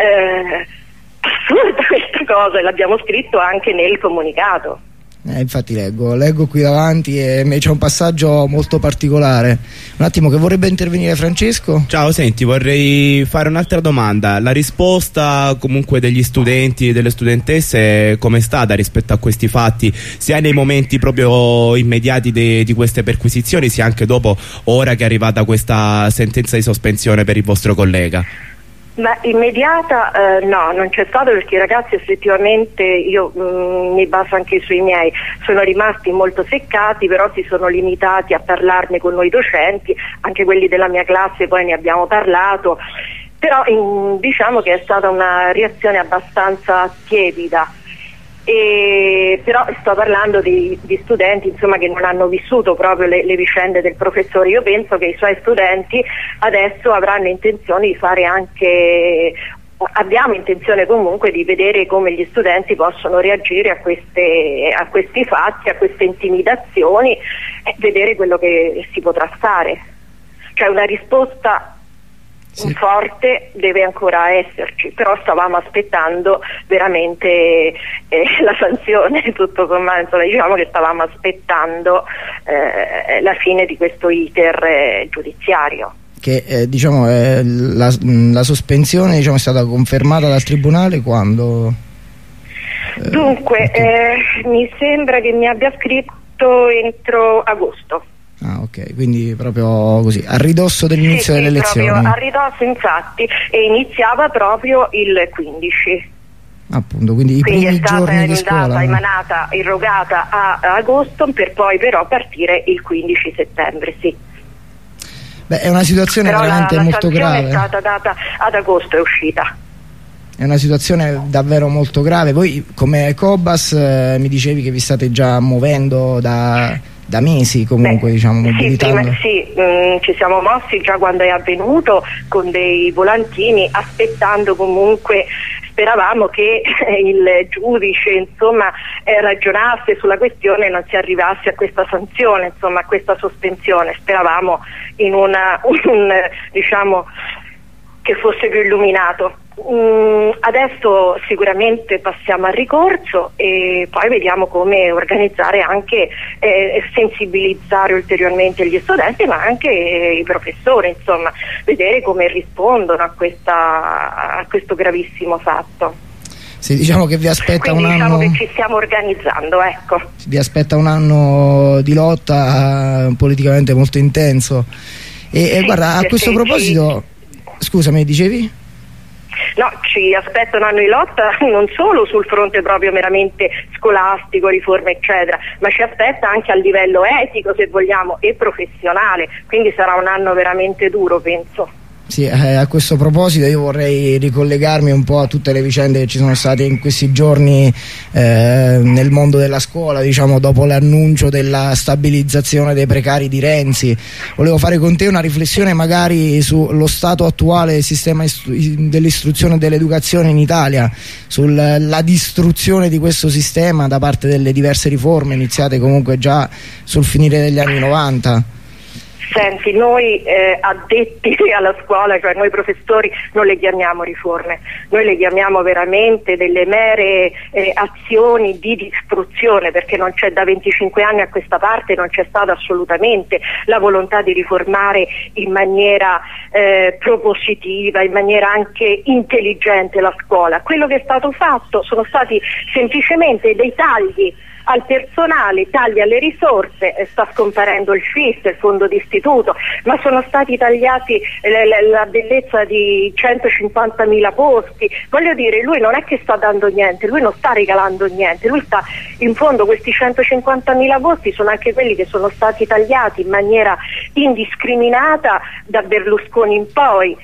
assurda questa cosa, e l'abbiamo scritto anche nel comunicato. Infatti leggo qui davanti e c'è un passaggio molto particolare. Un attimo, che vorrebbe intervenire Francesco? Ciao, senti, vorrei fare un'altra domanda. La risposta comunque degli studenti e delle studentesse com'è stata rispetto a questi fatti, sia nei momenti proprio immediati di queste perquisizioni, sia anche dopo, ora che è arrivata questa sentenza di sospensione per il vostro collega? Ma immediata no, non c'è stato, perché i ragazzi effettivamente, io mi baso anche sui miei, sono rimasti molto seccati, però si sono limitati a parlarne con noi docenti, anche quelli della mia classe poi ne abbiamo parlato, però diciamo che è stata una reazione abbastanza tiepida. Però sto parlando di studenti, insomma, che non hanno vissuto proprio le vicende del professore. Io penso che i suoi studenti adesso avranno intenzione di fare anche, abbiamo intenzione comunque di vedere come gli studenti possono reagire a questi fatti, a queste intimidazioni, e vedere quello che si potrà fare. Cioè una risposta forte deve ancora esserci, però stavamo aspettando veramente la sanzione, tutto sommato, insomma, diciamo che stavamo aspettando la fine di questo iter giudiziario. Che diciamo la sospensione, diciamo, è stata confermata dal tribunale quando? Dunque mi sembra che mi abbia scritto entro agosto. Ah, ok, quindi proprio così, a ridosso dell'inizio delle elezioni. Proprio a ridosso, infatti, e iniziava proprio il 15. Appunto, quindi i primi giorni di scuola. È stata emanata, irrogata a agosto, per poi però partire il 15 settembre, sì. Beh, è una situazione però veramente molto grave. La sanzione è stata data ad agosto, è uscita. È una situazione davvero molto grave. Voi come Cobas mi dicevi che vi state già muovendo da mesi comunque. Beh, diciamo, mobilitando. Ci siamo mossi già quando è avvenuto con dei volantini, aspettando comunque, speravamo che il giudice insomma ragionasse sulla questione e non si arrivasse a questa sanzione, insomma a questa sospensione. Speravamo in diciamo che fosse più illuminato. Adesso sicuramente passiamo al ricorso e poi vediamo come organizzare anche sensibilizzare ulteriormente gli studenti, ma anche i professori, insomma, vedere come rispondono a questo gravissimo fatto. Sì, diciamo che vi aspetta Quindi un diciamo anno. Che ci stiamo organizzando, ecco. Vi aspetta un anno di lotta politicamente molto intenso. E guarda, a questo proposito, scusami, dicevi? No, ci aspetta un anno di lotta non solo sul fronte proprio meramente scolastico, riforme eccetera, ma ci aspetta anche a livello etico, se vogliamo, e professionale, quindi sarà un anno veramente duro, penso. Sì, a questo proposito io vorrei ricollegarmi un po' a tutte le vicende che ci sono state in questi giorni nel mondo della scuola, diciamo, dopo l'annuncio della stabilizzazione dei precari di Renzi. Volevo fare con te una riflessione magari sullo stato attuale del sistema dell'istruzione e dell'educazione in Italia, sulla distruzione di questo sistema da parte delle diverse riforme iniziate comunque già sul finire degli anni 90. Senti, noi addetti alla scuola, cioè noi professori, non le chiamiamo riforme, noi le chiamiamo veramente delle mere azioni di distruzione, perché non c'è, da 25 anni a questa parte non c'è stata assolutamente la volontà di riformare in maniera propositiva, in maniera anche intelligente la scuola. Quello che è stato fatto sono stati semplicemente dei tagli al personale, tagli alle risorse, sta scomparendo il FIS, il fondo d'istituto, ma sono stati tagliati la bellezza di 150.000 posti. Voglio dire, lui non è che sta dando niente, lui non sta regalando niente, lui sta, in fondo questi 150.000 posti sono anche quelli che sono stati tagliati in maniera indiscriminata da Berlusconi in poi.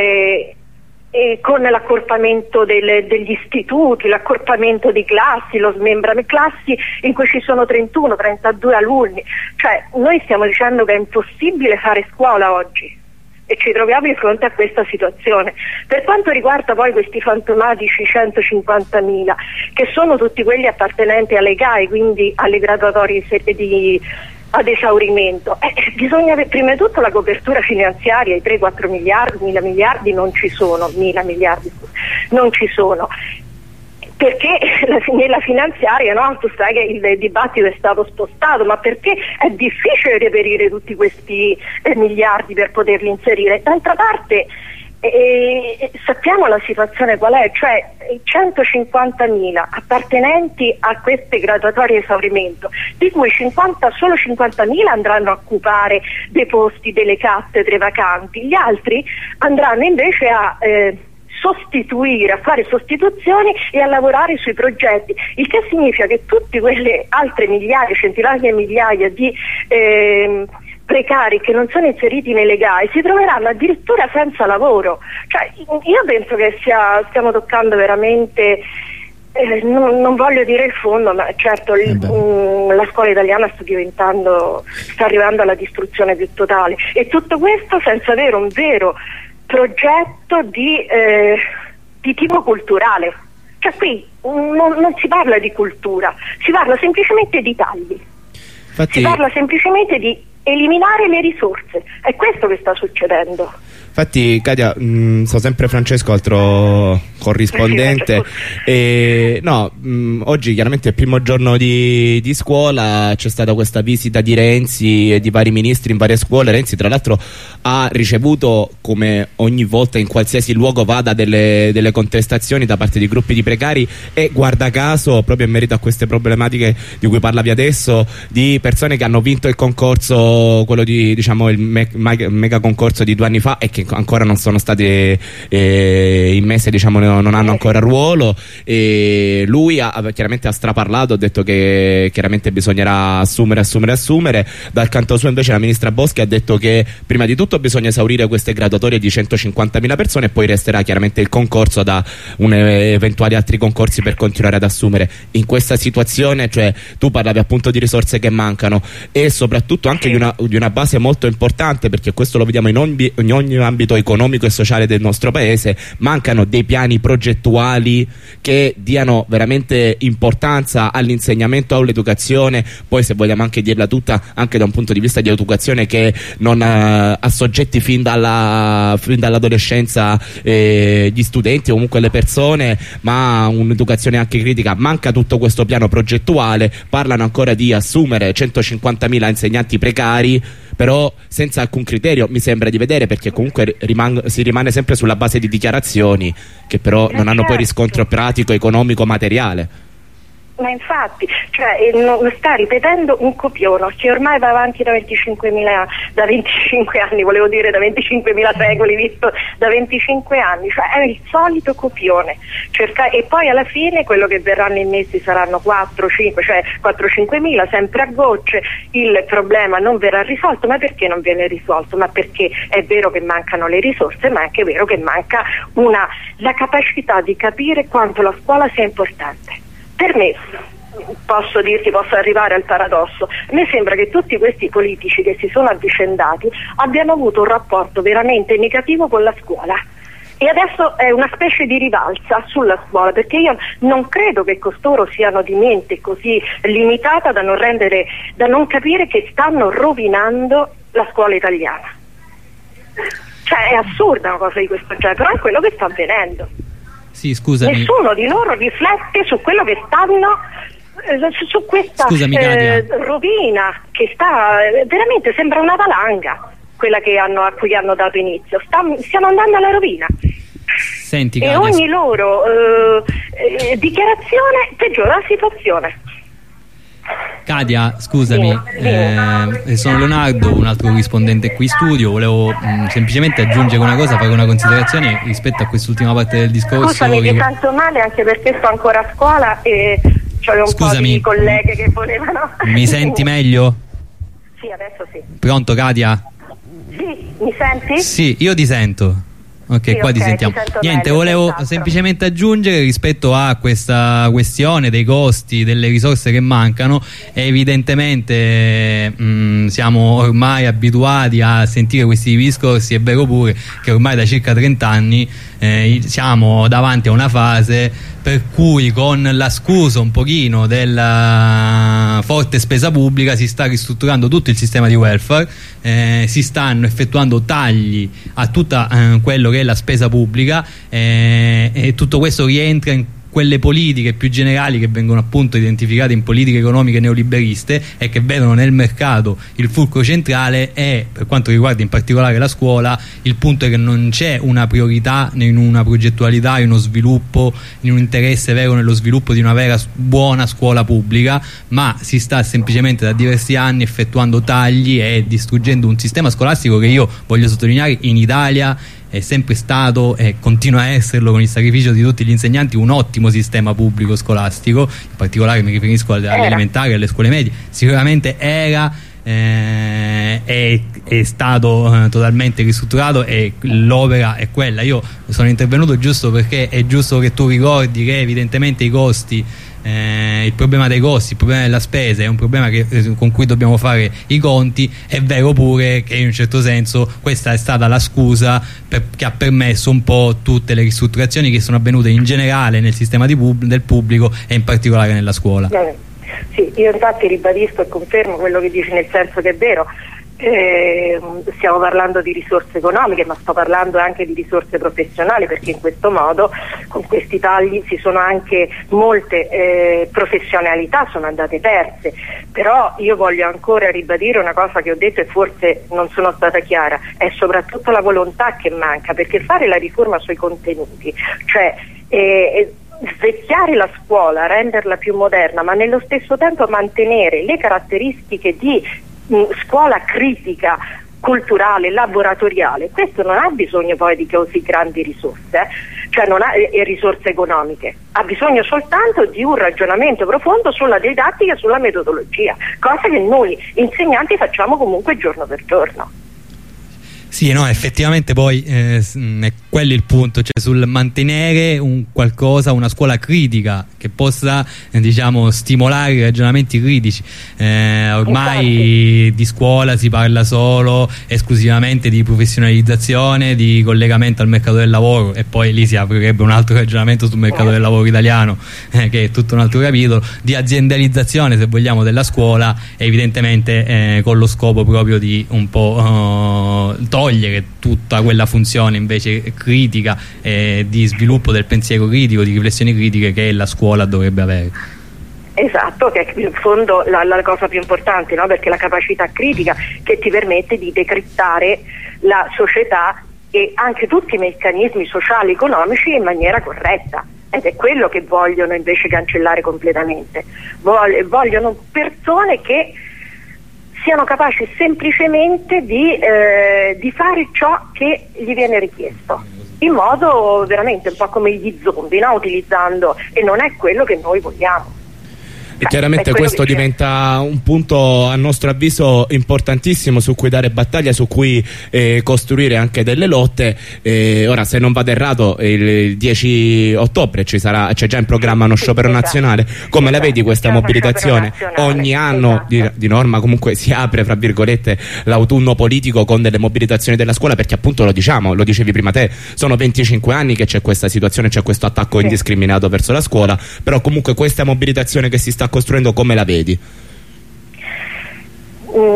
E con l'accorpamento degli istituti, l'accorpamento di classi, lo smembramento, classi in cui ci sono 31, 32 alunni, cioè noi stiamo dicendo che è impossibile fare scuola oggi e ci troviamo di fronte a questa situazione. Per quanto riguarda poi questi fantomatici 150.000, che sono tutti quelli appartenenti alle GAE, quindi alle graduatorie ad esaurimento, bisogna prima di tutto la copertura finanziaria, i 3-4 miliardi, 1.000 miliardi non ci sono, 1.000 miliardi non ci sono, perché nella finanziaria, no, tu sai che il dibattito è stato spostato, ma perché è difficile reperire tutti questi miliardi per poterli inserire. D'altra parte sappiamo la situazione qual è, cioè 150.000 appartenenti a queste graduatorie esaurimento, di cui solo 50.000 andranno a occupare dei posti, delle cattedre vacanti, gli altri andranno invece a sostituire, a fare sostituzioni e a lavorare sui progetti, il che significa che tutte quelle altre migliaia, centinaia e migliaia di precari che non sono inseriti nelle GAE si troveranno addirittura senza lavoro. Cioè, io penso che stiamo toccando veramente, non voglio dire il fondo, ma certo la scuola italiana sta arrivando alla distruzione più totale, e tutto questo senza avere un vero progetto di tipo culturale. Cioè qui non si parla di cultura, si parla semplicemente di tagli. Infatti, si parla semplicemente di eliminare le risorse, è questo che sta succedendo. Infatti, Katia, sono sempre Francesco, altro corrispondente. Oggi chiaramente è il primo giorno di scuola, c'è stata questa visita di Renzi e di vari ministri in varie scuole. Renzi tra l'altro ha ricevuto, come ogni volta in qualsiasi luogo vada, delle contestazioni da parte di gruppi di precari, e guarda caso, proprio in merito a queste problematiche di cui parlavi adesso, di persone che hanno vinto il concorso, quello di, diciamo, il mega concorso di 2 anni fa, e che ancora non sono state immesse, diciamo, non hanno ancora ruolo, e lui chiaramente ha straparlato, ha detto che chiaramente bisognerà assumere. Dal canto suo invece la ministra Boschi ha detto che prima di tutto bisogna esaurire queste graduatorie di 150.000 persone, e poi resterà chiaramente il concorso da eventuali altri concorsi per continuare ad assumere. In questa situazione, cioè, tu parlavi appunto di risorse che mancano, e soprattutto anche di una base molto importante, perché questo lo vediamo in ogni ambito economico e sociale del nostro paese. Mancano dei piani progettuali che diano veramente importanza all'insegnamento, all'educazione, poi se vogliamo anche dirla tutta anche da un punto di vista di educazione che non assoggetti fin dall'adolescenza gli studenti o comunque le persone, ma un'educazione anche critica. Manca tutto questo piano progettuale. Parlano ancora di assumere 150.000 insegnanti precari, però senza alcun criterio, mi sembra di vedere, perché comunque si rimane sempre sulla base di dichiarazioni che però non hanno poi riscontro pratico, economico, materiale. Ma infatti, cioè, sta ripetendo un copione che ormai va avanti da 25 anni, volevo dire da 25.000 secoli, visto da 25 anni, cioè è il solito copione. E poi alla fine quello che verranno immessi saranno 4-5.000, sempre a gocce. Il problema non verrà risolto. Ma perché non viene risolto? Ma perché è vero che mancano le risorse, ma è anche vero che manca la capacità di capire quanto la scuola sia importante. Per me, posso arrivare al paradosso, a me sembra che tutti questi politici che si sono avvicendati abbiano avuto un rapporto veramente negativo con la scuola, e adesso è una specie di rivalsa sulla scuola, perché io non credo che costoro siano di mente così limitata da non capire che stanno rovinando la scuola italiana. Cioè è assurda una cosa di questo genere, però è quello che sta avvenendo. Sì, scusami. Nessuno di loro riflette su quello che stanno su questa rovina che sta veramente, sembra una valanga quella a cui hanno dato inizio. Stiamo andando alla rovina. Senti, e ogni loro dichiarazione peggiora la situazione. Katia, scusami, sono Leonardo, un altro corrispondente qui in studio. Volevo semplicemente aggiungere una cosa, fare una considerazione rispetto a quest'ultima parte del discorso. Scusami, mi sento male anche perché sto ancora a scuola e c'avevo un po' di colleghe che volevano. Mi senti meglio? Sì, adesso sì. Pronto, Katia? Sì, mi senti? Sì, io ti sento. Ok, sì, qua ti sentiamo. Niente, volevo semplicemente aggiungere rispetto a questa questione dei costi, delle risorse che mancano. Evidentemente siamo ormai abituati a sentire questi discorsi. È vero pure che ormai da circa 30 anni siamo davanti a una fase per cui, con la scusa un pochino della forte spesa pubblica, si sta ristrutturando tutto il sistema di welfare, si stanno effettuando tagli a tutto quello che è la spesa pubblica, e tutto questo rientra in quelle politiche più generali che vengono appunto identificate in politiche economiche neoliberiste e che vedono nel mercato il fulcro centrale. E per quanto riguarda in particolare la scuola, il punto è che non c'è una priorità in una progettualità, in uno sviluppo, in un interesse vero nello sviluppo di una vera buona scuola pubblica, ma si sta semplicemente da diversi anni effettuando tagli e distruggendo un sistema scolastico che, io voglio sottolineare, in Italia è sempre stato e continua a esserlo, con il sacrificio di tutti gli insegnanti, un ottimo sistema pubblico scolastico. In particolare mi riferisco alle elementari e alle scuole medie. Sicuramente era, è stato totalmente ristrutturato e l'opera è quella. Io sono intervenuto giusto perché è giusto che tu ricordi che evidentemente i costi, il problema dei costi, il problema della spesa è un problema con cui dobbiamo fare i conti. È vero pure che in un certo senso questa è stata la scusa che ha permesso un po' tutte le ristrutturazioni che sono avvenute in generale nel sistema del pubblico e in particolare nella scuola. Sì, io infatti ribadisco e confermo quello che dici, nel senso che è vero. Stiamo parlando di risorse economiche, ma sto parlando anche di risorse professionali, perché in questo modo, con questi tagli, si sono anche molte professionalità sono andate perse. Però io voglio ancora ribadire una cosa che ho detto e forse non sono stata chiara: è soprattutto la volontà che manca, perché fare la riforma sui contenuti, cioè svecchiare la scuola, renderla più moderna, ma nello stesso tempo mantenere le caratteristiche di scuola critica, culturale, laboratoriale, questo non ha bisogno poi di così grandi risorse, cioè non ha risorse economiche, ha bisogno soltanto di un ragionamento profondo sulla didattica e sulla metodologia, cosa che noi insegnanti facciamo comunque giorno per giorno. Sì, no, effettivamente poi è quello il punto, cioè sul mantenere una scuola critica che possa diciamo stimolare i ragionamenti critici. Ormai di scuola si parla solo esclusivamente di professionalizzazione, di collegamento al mercato del lavoro, e poi lì si aprirebbe un altro ragionamento sul mercato del lavoro italiano, che è tutto un altro capitolo, di aziendalizzazione, se vogliamo, della scuola, evidentemente con lo scopo proprio di un po' togliere tutta quella funzione invece critica, di sviluppo del pensiero critico, di riflessioni critiche, che la scuola dovrebbe avere. Esatto, che è in fondo la cosa più importante, no? Perché la capacità critica che ti permette di decrittare la società e anche tutti i meccanismi sociali e economici in maniera corretta, ed è quello che vogliono invece cancellare completamente. Vogliono persone che siano capaci semplicemente di fare ciò che gli viene richiesto, in modo veramente un po' come gli zombie, no? Utilizzando, e non è quello che noi vogliamo. E chiaramente questo diventa un punto, a nostro avviso, importantissimo su cui dare battaglia, su cui costruire anche delle lotte. Ora, se non vado errato, il 10 ottobre c'è già in programma uno sciopero nazionale. Come la vedi questa mobilitazione? Ogni anno di norma comunque si apre, fra virgolette, l'autunno politico con delle mobilitazioni della scuola, perché appunto lo dicevi prima te, sono 25 anni che c'è questa situazione, c'è questo attacco indiscriminato verso la scuola, però comunque questa mobilitazione che si sta costruendo, come la vedi?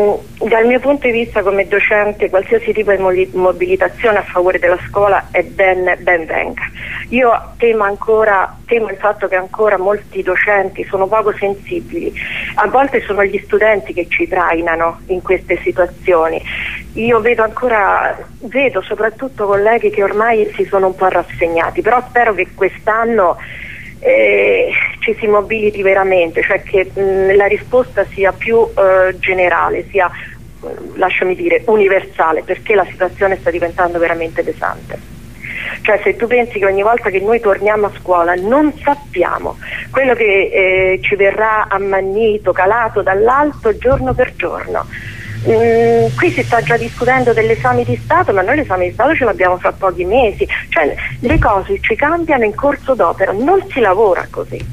Dal mio punto di vista come docente, qualsiasi tipo di mobilitazione a favore della scuola è ben venga. Io temo il fatto che ancora molti docenti sono poco sensibili, a volte sono gli studenti che ci trainano in queste situazioni. Io vedo soprattutto colleghi che ormai si sono un po' rassegnati, però spero che quest'anno ci si mobiliti veramente, cioè che la risposta sia più generale, sia, lasciami dire, universale, perché la situazione sta diventando veramente pesante. Cioè, se tu pensi che ogni volta che noi torniamo a scuola non sappiamo quello che ci verrà ammannito, calato dall'alto giorno per giorno. Qui si sta già discutendo degli esami di Stato, ma noi l'esame di Stato ce l'abbiamo fra pochi mesi, cioè le cose ci cambiano in corso d'opera, non si lavora così,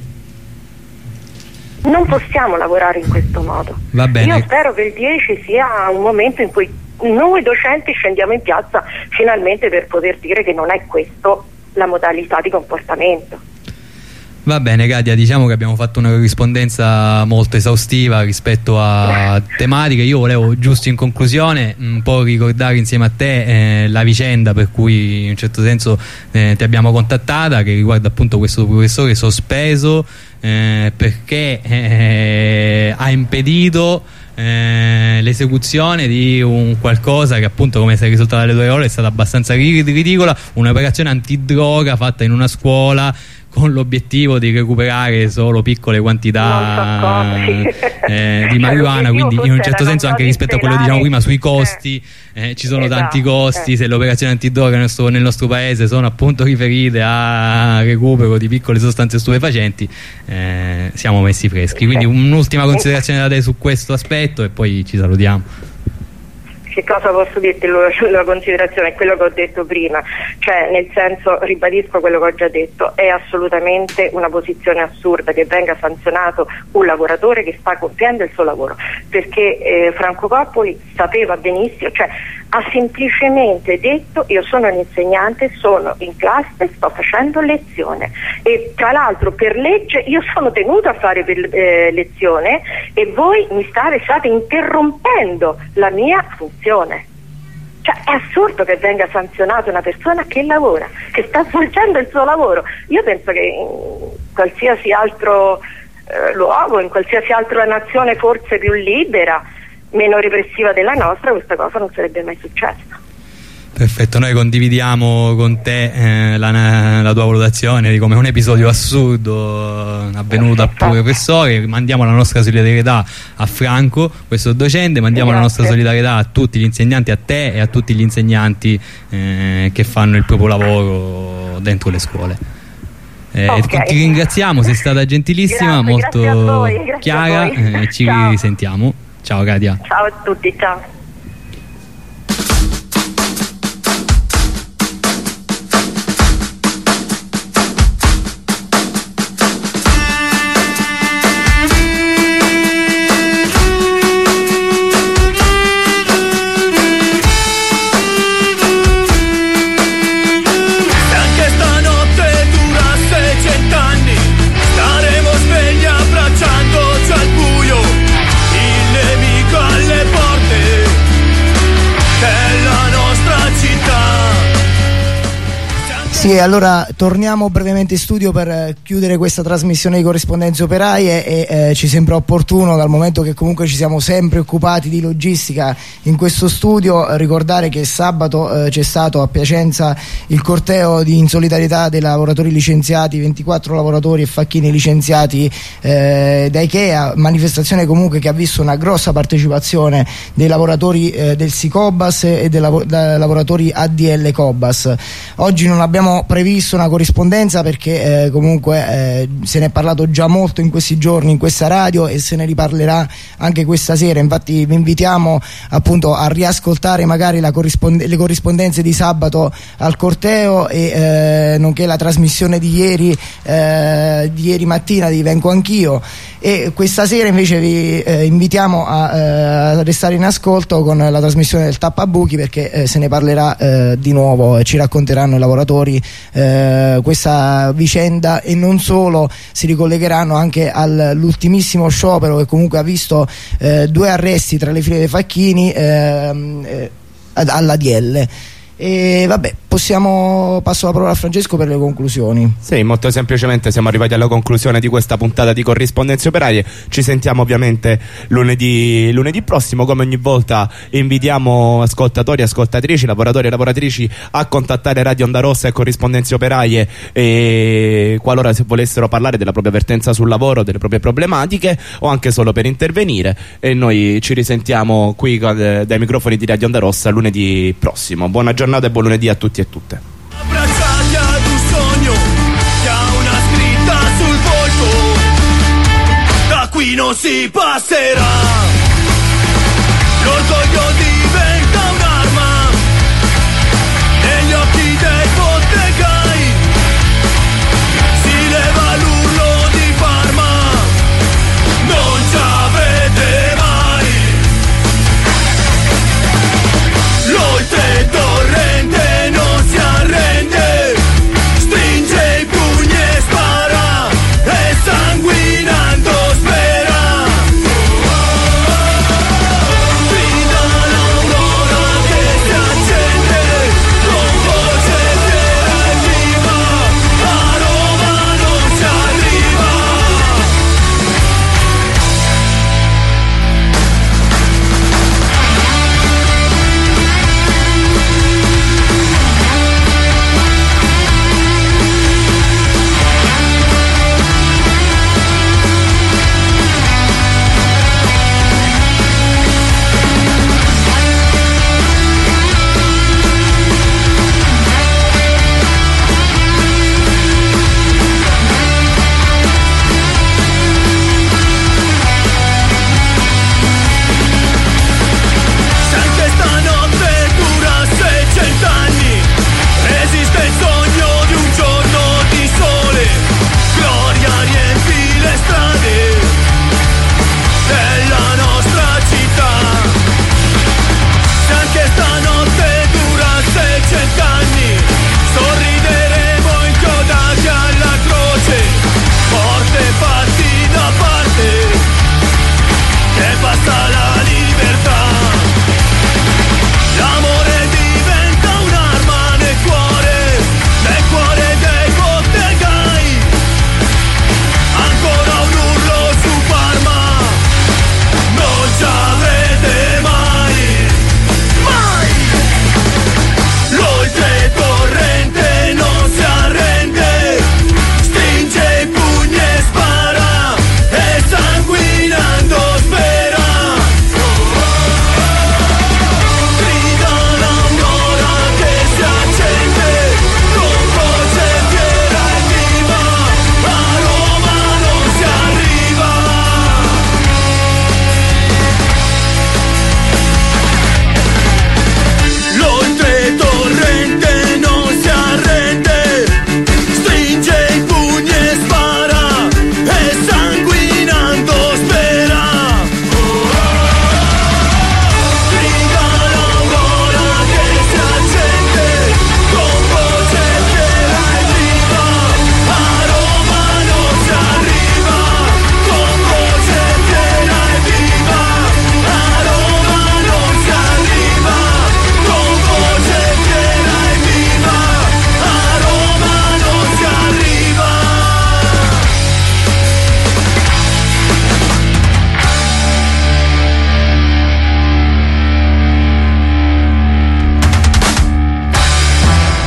non possiamo lavorare in questo modo. Va bene. Io spero che il 10 sia un momento in cui noi docenti scendiamo in piazza finalmente per poter dire che non è questo la modalità di comportamento. Va bene Katia, diciamo che abbiamo fatto una corrispondenza molto esaustiva rispetto a tematiche. Io volevo giusto in conclusione un po' ricordare insieme a te la vicenda per cui in un certo senso ti abbiamo contattata, che riguarda appunto questo professore sospeso perché ha impedito l'esecuzione di un qualcosa che appunto, come si è risultato dalle tue parole, è stata abbastanza ridicola, un'operazione antidroga fatta in una scuola con l'obiettivo di recuperare solo piccole quantità di marijuana, quindi in un certo senso anche rispetto a quello che diciamo prima sui costi, ci sono tanti costi. Se le operazioni antidroga nel nostro paese sono appunto riferite a recupero di piccole sostanze stupefacenti, siamo messi freschi. Quindi un'ultima considerazione da te su questo aspetto e poi ci salutiamo. Che cosa posso dirti sulla considerazione? È quello che ho detto prima, cioè nel senso, ribadisco quello che ho già detto, è assolutamente una posizione assurda che venga sanzionato un lavoratore che sta compiendo il suo lavoro, perché Franco Coppoli sapeva benissimo, cioè ha semplicemente detto: io sono un insegnante, sono in classe, sto facendo lezione e tra l'altro per legge io sono tenuto a fare lezione e voi mi state interrompendo la mia funzione. Cioè è assurdo che venga sanzionata una persona che lavora, che sta svolgendo il suo lavoro. Io penso che in qualsiasi altro luogo, in qualsiasi altra nazione forse più libera, meno repressiva della nostra, questa cosa non sarebbe mai successa. Perfetto, noi condividiamo con te la tua valutazione di come un episodio assurdo avvenuto al professore. Mandiamo la nostra solidarietà a Franco, questo docente, mandiamo la nostra solidarietà a tutti gli insegnanti, a te e a tutti gli insegnanti che fanno il proprio lavoro dentro le scuole. Ti ringraziamo, sei stata gentilissima, molto chiara, ci risentiamo. Ciao Katia. Ciao a tutti, ciao. Sì, allora torniamo brevemente in studio per chiudere questa trasmissione di Corrispondenze Operaie e ci sembra opportuno, dal momento che comunque ci siamo sempre occupati di logistica in questo studio, ricordare che sabato c'è stato a Piacenza il corteo in solidarietà dei lavoratori licenziati, 24 lavoratori e facchini licenziati da Ikea, manifestazione comunque che ha visto una grossa partecipazione dei lavoratori del Sicobas e dei lavoratori ADL Cobas. Oggi non abbiamo previsto una corrispondenza perché comunque se ne è parlato già molto in questi giorni in questa radio e se ne riparlerà anche questa sera. Infatti vi invitiamo appunto a riascoltare magari le corrispondenze di sabato al corteo e nonché la trasmissione di ieri mattina di Vengo Anch'io, e questa sera invece vi invitiamo a restare in ascolto con la trasmissione del Tappabuchi perché se ne parlerà di nuovo e ci racconteranno i lavoratori questa vicenda, e non solo, si ricollegheranno anche all'ultimissimo sciopero che comunque ha visto 2 arresti tra le file dei facchini all'ADL. E vabbè, passo la parola a Francesco per le conclusioni. Sì, molto semplicemente siamo arrivati alla conclusione di questa puntata di Corrispondenze Operaie. Ci sentiamo ovviamente lunedì prossimo. Come ogni volta invitiamo ascoltatori, ascoltatrici, lavoratori e lavoratrici a contattare Radio Onda Rossa e Corrispondenze Operaie, e qualora se volessero parlare della propria avvertenza sul lavoro, delle proprie problematiche, o anche solo per intervenire. E noi ci risentiamo qui dai microfoni di Radio Onda Rossa lunedì prossimo. Buona giornata e buon lunedì a tutti e tutte. Abbracciati ad un sogno che ha una scritta sul volto, da qui non si passerà.